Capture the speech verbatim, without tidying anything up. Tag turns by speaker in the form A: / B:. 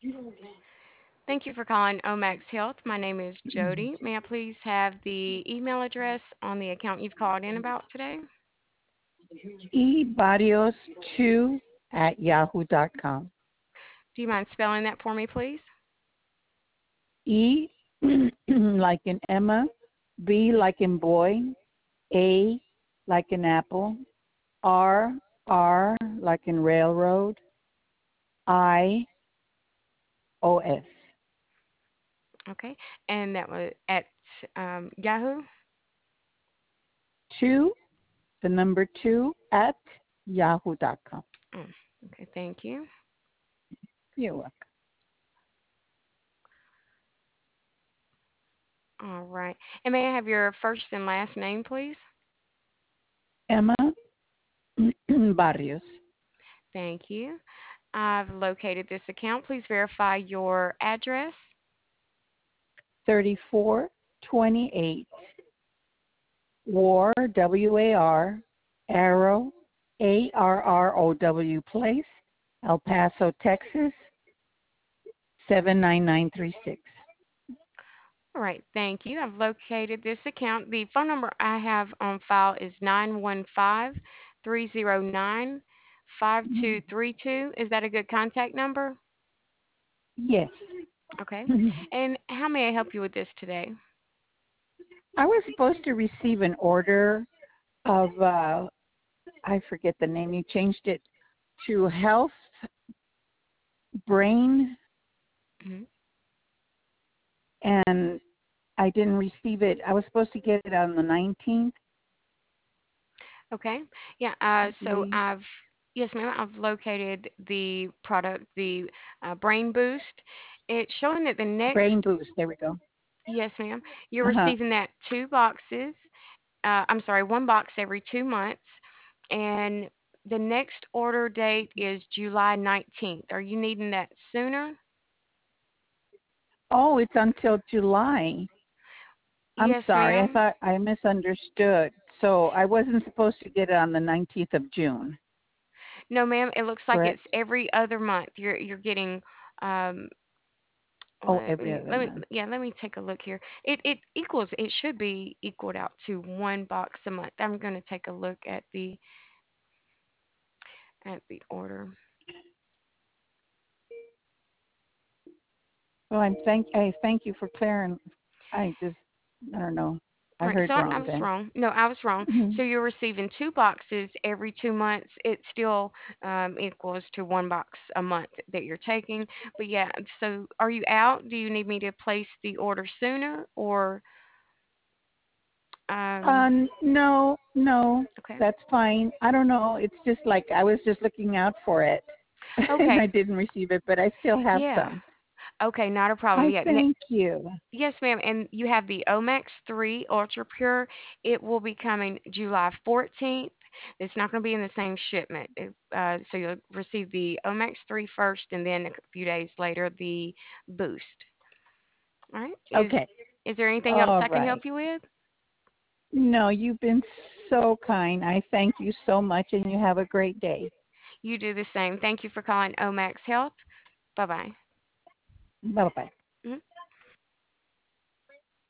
A: Thank you for calling Omax Health. My name is Jody. May I please have the email address on the account you've called in about today?
B: ebarrios two at yahoo dot com.
A: Do you mind spelling that for me, please?
B: E like in Emma, B like in boy, A like in apple, R R like in railroad, I O S.
A: Okay. And that was at um, Yahoo?
B: Two, the number two at yahoo dot com.
A: Oh, okay, thank you.
B: You're welcome.
A: All right. And may I have your first and last name, please?
B: Emma Barrios.
A: Thank you. I've located this account. Please verify your address.
B: thirty-four twenty-eight War, W A R, Arrow, A R R O W Place, El Paso, Texas, seven nine nine three six.
A: All right, thank you. I've located this account. The phone number I have on file is nine one five, three zero nine, five two three two. Is that a good contact number?
B: Yes.
A: Okay. And how may I help you with this today?
B: I was supposed to receive an order of, uh, I forget the name, you changed it to Health Brain,
A: Mhm.
B: and I didn't receive it. I was supposed to get it on the nineteenth,
A: Okay. Yeah, uh,
B: I
A: so
B: believe.
A: I've, yes, ma'am, I've located the product, the uh, Brain Boost. It's showing that the next,
B: Brain Boost, there we go.
A: yes, ma'am, you're
B: Uh-huh.
A: receiving that two boxes. Uh, I'm sorry, one box every two months. And the next order date is July nineteenth. Are you needing that sooner?
B: Oh, it's until July. I'm
A: Yes,
B: sorry. I
A: ma'am.
B: thought I misunderstood. So I wasn't supposed to get it on the nineteenth of June,
A: No, ma'am. It looks like it's
B: correct?
A: every other month. You're you're getting um
B: Oh,
A: let
B: every
A: me
B: other
A: let me
B: month.
A: yeah, let me take a look here. It it equals it should be equaled out to one box a month. I'm going to take a look at the at the order.
B: Well, I'm thank I thank you for clearing. I just I don't know. I
A: All right, so
B: heard
A: I, I
B: wrong
A: was
B: then.
A: wrong. No, I was wrong.
B: Mhm.
A: So you're receiving two boxes every two months. It still um, equals to one box a month that you're taking. But yeah, so are you out? Do you need me to place the order sooner or um,
B: Um, no, no,
A: okay?
B: that's fine. I don't know. It's just like I was just looking out for it, and
A: Okay,
B: I didn't receive it, but I still have
A: yeah.
B: some.
A: Okay, not a problem.
B: I
A: Yeah, ne-
B: thank you.
A: yes, ma'am. And you have the Omax three Ultra Pure. It will be coming July fourteenth. It's not going to be in the same shipment. It, uh, so you'll receive the Omax three first, and then a few days later the Boost. All right. Is
B: Okay.
A: is there anything else
B: All
A: I can help
B: right.
A: you with?
B: No, you've been so kind. I thank you so much, and you have a great day.
A: You do the same. Thank you for calling Omax Health. Bye bye.
B: Bye bye.